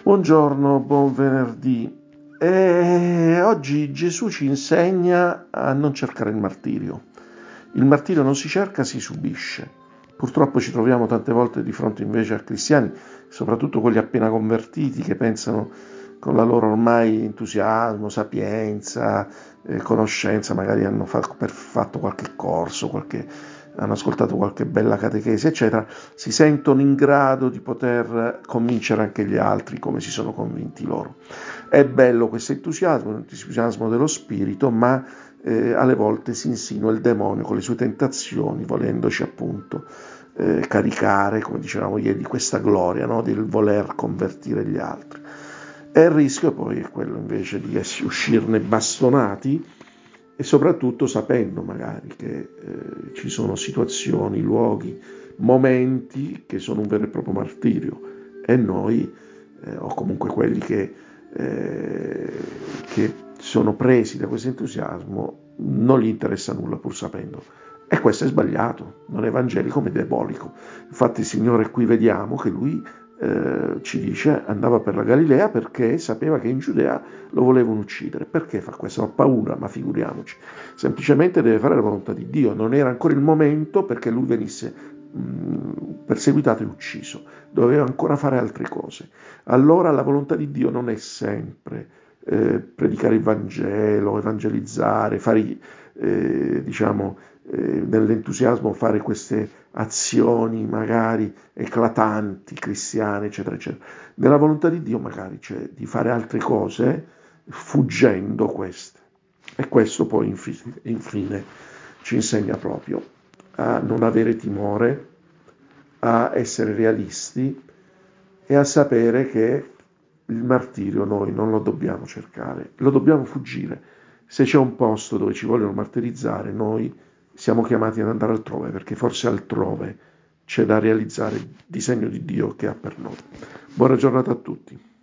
Buongiorno, buon venerdì. Oggi Gesù ci insegna a non cercare il martirio. Il martirio non si cerca, si subisce. Purtroppo ci troviamo tante volte di fronte invece a cristiani, soprattutto quelli appena convertiti, che pensano con la loro ormai entusiasmo, sapienza, conoscenza, magari hanno fatto qualche corso, hanno ascoltato qualche bella catechesi, eccetera, si sentono in grado di poter convincere anche gli altri come si sono convinti loro. È bello questo entusiasmo, l'entusiasmo dello spirito, ma alle volte si insinua il demonio con le sue tentazioni, volendoci appunto caricare, come dicevamo ieri, di questa gloria, no? Del voler convertire gli altri. E il rischio poi è quello invece di uscirne bastonati, e soprattutto sapendo magari che ci sono situazioni, luoghi, momenti che sono un vero e proprio martirio, e noi, o comunque quelli che sono presi da questo entusiasmo, non gli interessa nulla pur sapendo. E questo è sbagliato, non è evangelico ma è diabolico. Infatti il Signore qui vediamo che lui ci dice andava per la Galilea perché sapeva che in Giudea lo volevano uccidere. Perché fa questo? Ha paura, ma figuriamoci. Semplicemente deve fare la volontà di Dio. Non era ancora il momento perché lui venisse perseguitato e ucciso. Doveva ancora fare altre cose. Allora la volontà di Dio non è sempre predicare il Vangelo, evangelizzare, fare nell'entusiasmo fare queste azioni magari eclatanti, cristiane, eccetera, eccetera. Nella volontà di Dio magari c'è di fare altre cose fuggendo queste. E questo poi infine ci insegna proprio a non avere timore, a essere realisti e a sapere che il martirio noi non lo dobbiamo cercare, lo dobbiamo fuggire. Se c'è un posto dove ci vogliono martirizzare, noi siamo chiamati ad andare altrove, perché forse altrove c'è da realizzare il disegno di Dio che ha per noi. Buona giornata a tutti.